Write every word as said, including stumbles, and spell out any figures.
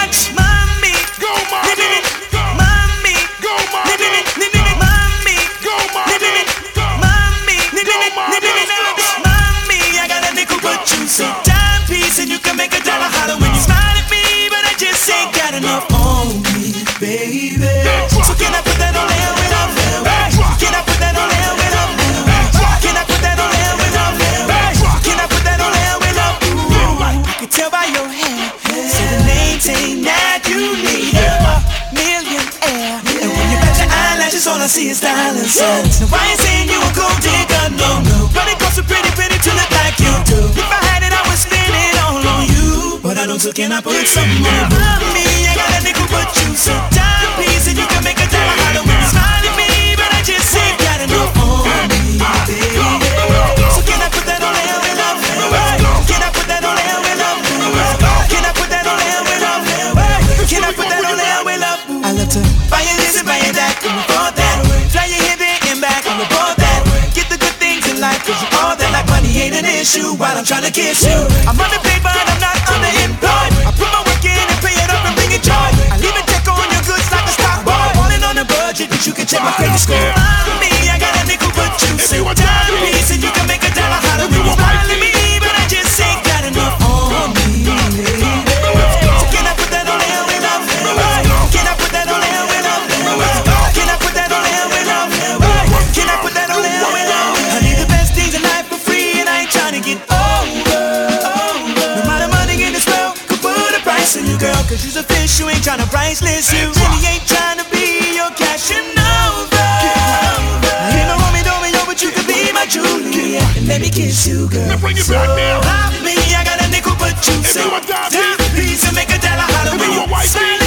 mommy, Go, mommy. mommy, Go, mommy. mommy, Go, mommy. mommy, mommy. mommy. I got a nickel, but you say timepiece, and you can make a dollar holler when you smile at me, but I just ain't got enough on me, baby. So can I put that on there when I'm there? Can I put that on there when I'm there? Can I put that on there when I'm there? Can I put that on there when I'm there? I can tell by your hair, so the name ain't that you need a millionaire. And when you bat your eyelashes, all I see is dollars. Now I ain't saying you a gold digger, no, no, but it costs a pretty penny to look like you do. If I had it, I would spend it all on you, but I don't, so can I put some more on me? I got a nickel, but you so timepiece, and you can make a dollar holler when you smile at me, but I just ain't got enough on me, baby. So can I put that on there when I'm there? Can I put that on there when I'm there? Can I put that on there when I'm there? Can I put that on there when I'm there? I love to buy you this and buy you that, and afford that. Fly you here, there, and back, and report that. Get the good things in life, cause all that like money ain't an issue while I'm trying to kiss you. I'm underpaid, but I'm not underemployed. I put my work in and pay it up and bring it joy. I leave a check on your goods like a stock boy. All in on a budget, but you can check my credit score. Mommy, I got a nickel, but you say timepiece, and you can make a dollar holler when you smile at me, but I just ain't got enough on me, baby. So can I put that on there when I'm there? Can I put that on there when I'm there? Can I put that on there when I'm there? Can I put that on there when I'm there? I need the best things in life for free, and I ain't trying to get over. No matter money in this world could put a price on you, girl, cause you's a fish, you ain't trying to priceless. You really ain't trying to be your cash and over. I ain't no Romeo, Romeo, but you could be my Juliet, and let me kiss you, girl. Now bring it back now. Love me, I got a nickel, but you say you a dime timepiece, and make a dollar holler when you smile.